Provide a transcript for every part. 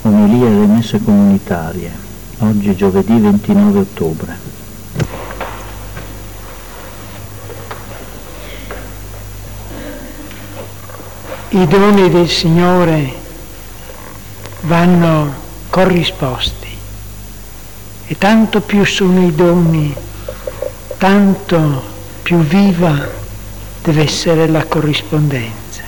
Omelia delle messe comunitarie. Oggi giovedì 29 ottobre. I doni del Signore vanno corrisposti e tanto più sono i doni, tanto più viva deve essere la corrispondenza.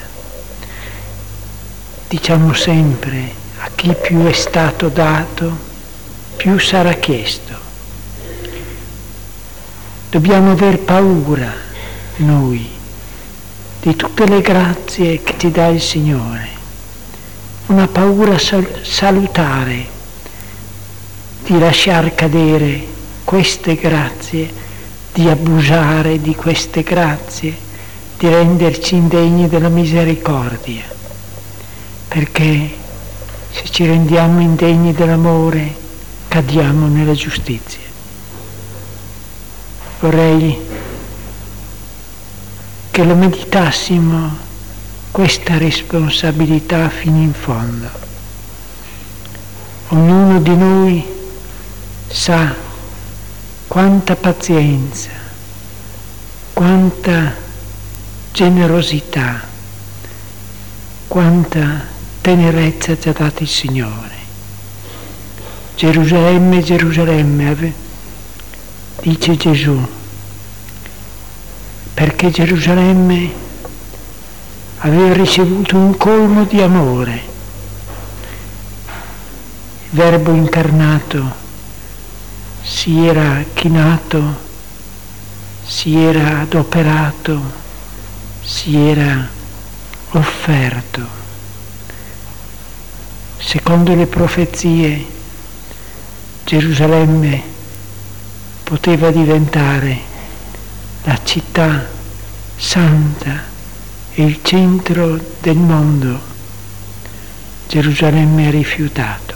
Diciamo sempre: a chi più è stato dato, più sarà chiesto. Dobbiamo aver paura noi di tutte le grazie che ci dà il Signore, una paura salutare di lasciar cadere queste grazie, di abusare di queste grazie, di renderci indegni della misericordia, perché se ci rendiamo indegni dell'amore cadiamo nella giustizia. Vorrei che lo meditassimo questa responsabilità fino in fondo. Ognuno di noi sa quanta pazienza, quanta generosità, quanta tenerezza ci ha dato il Signore. Gerusalemme, Gerusalemme, dice Gesù, perché Gerusalemme aveva ricevuto un colmo di amore. Il Verbo incarnato si era chinato, si era adoperato, si era offerto. Secondo le profezie, Gerusalemme poteva diventare la città santa e il centro del mondo. Gerusalemme ha rifiutato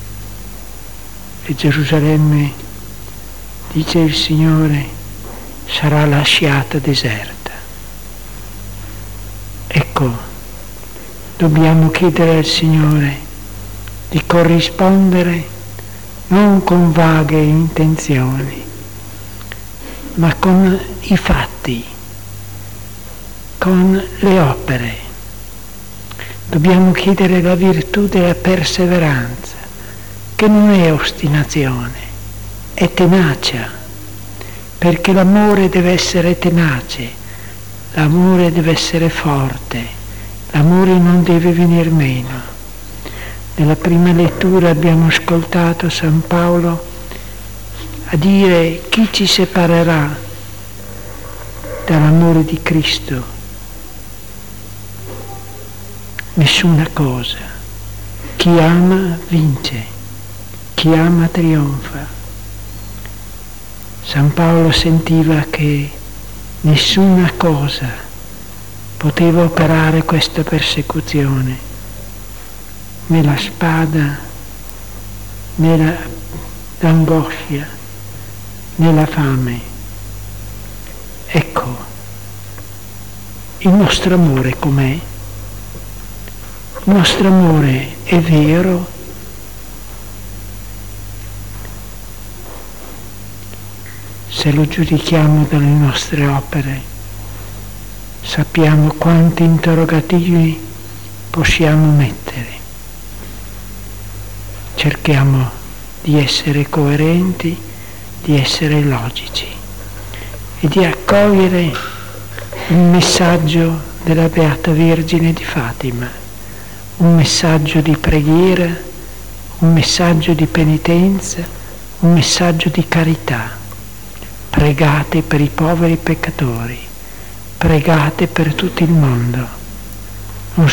e Gerusalemme, dice il Signore, sarà lasciata deserta. Ecco, dobbiamo chiedere al Signore di corrispondere non con vaghe intenzioni, ma con i fatti, con le opere. Dobbiamo chiedere la virtù della perseveranza, che non è ostinazione, è tenacia, perché l'amore deve essere tenace, l'amore deve essere forte, l'amore non deve venir meno. Nella prima lettura abbiamo ascoltato San Paolo a dire: chi ci separerà dall'amore di Cristo? Nessuna cosa. Chi ama vince, chi ama trionfa. San Paolo sentiva che nessuna cosa poteva operare questa persecuzione, né la spada, né l'angoscia, né la fame. Ecco, il nostro amore com'è? Il nostro amore è vero? Se lo giudichiamo dalle nostre opere, sappiamo quanti interrogativi possiamo mettere. Cerchiamo di essere coerenti, di essere logici e di accogliere il messaggio della Beata Vergine di Fatima, un messaggio di preghiera, un messaggio di penitenza, un messaggio di carità. Pregate per i poveri peccatori, pregate per tutto il mondo. Non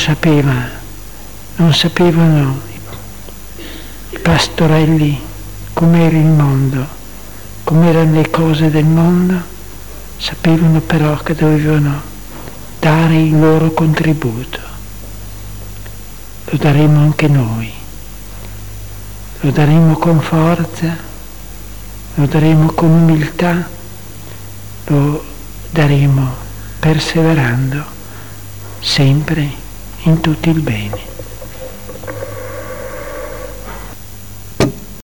sapevano i pastorelli com'era il mondo, com'erano le cose del mondo, sapevano però che dovevano dare il loro contributo. Lo daremo anche noi, lo daremo con forza, lo daremo con umiltà, lo daremo perseverando sempre in tutto il bene.